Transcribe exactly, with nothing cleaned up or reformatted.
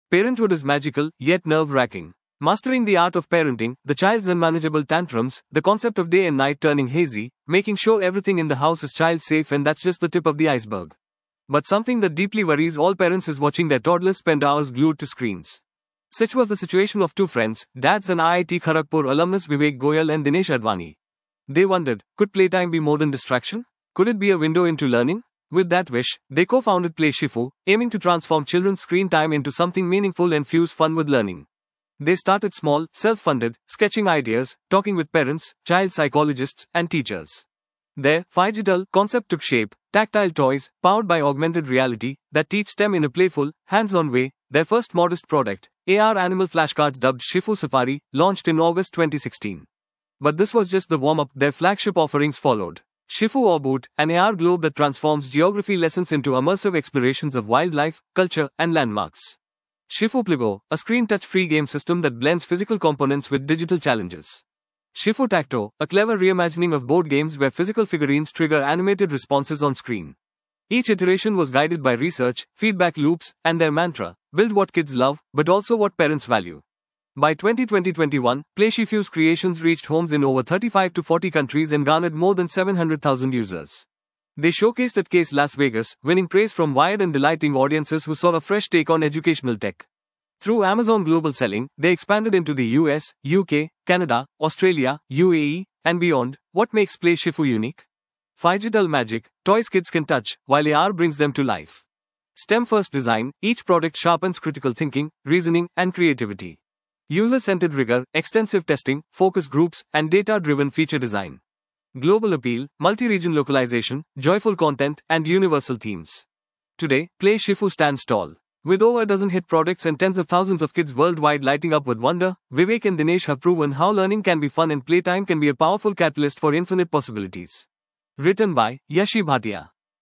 Parenthood is magical, yet nerve-wracking. Mastering the art of parenting, the child's unmanageable tantrums, the concept of day and night turning hazy, making sure everything in the house is child-safe, and that's just the tip of the iceberg. But something that deeply worries all parents is watching their toddlers spend hours glued to screens. Such was the situation of two friends, dads and I I T Kharagpur alumnus Vivek Goyal and Dinesh Advani. They wondered, could playtime be more than distraction? Could it be a window into learning? With that wish, they co-founded Play Shifu, aiming to transform children's screen time into something meaningful and fuse fun with learning. They started small, self-funded, sketching ideas, talking with parents, child psychologists, and teachers. Their Phygital concept took shape, tactile toys, powered by augmented reality, that teach STEM in a playful, hands-on way. Their first modest product, A R animal flashcards dubbed Shifu Safari, launched in August twenty sixteen. But this was just the warm-up. Their flagship offerings followed. Shifu Orbit, an A R globe that transforms geography lessons into immersive explorations of wildlife, culture, and landmarks. Shifu Pligo, a screen touch-free game system that blends physical components with digital challenges. Shifu Tacto, a clever reimagining of board games where physical figurines trigger animated responses on screen. Each iteration was guided by research, feedback loops, and their mantra, build what kids love, but also what parents value. By twenty twenty-one, Play Shifu's creations reached homes in over thirty-five to forty countries and garnered more than seven hundred thousand users. They showcased at CES Las Vegas, winning praise from Wired and delighting audiences who saw a fresh take on educational tech. Through Amazon Global Selling, they expanded into the U S, U K, Canada, Australia, U A E, and beyond. What makes Play Shifu unique? Phygital magic, toys kids can touch, while A R brings them to life. STEM-first design, each product sharpens critical thinking, reasoning, and creativity. User-centered rigor, extensive testing, focus groups, and data-driven feature design. Global appeal, multi-region localization, joyful content, and universal themes. Today, Play Shifu stands tall. With over a dozen hit products and tens of thousands of kids worldwide lighting up with wonder, Vivek and Dinesh have proven how learning can be fun and playtime can be a powerful catalyst for infinite possibilities. Written by Yashi Bhatia.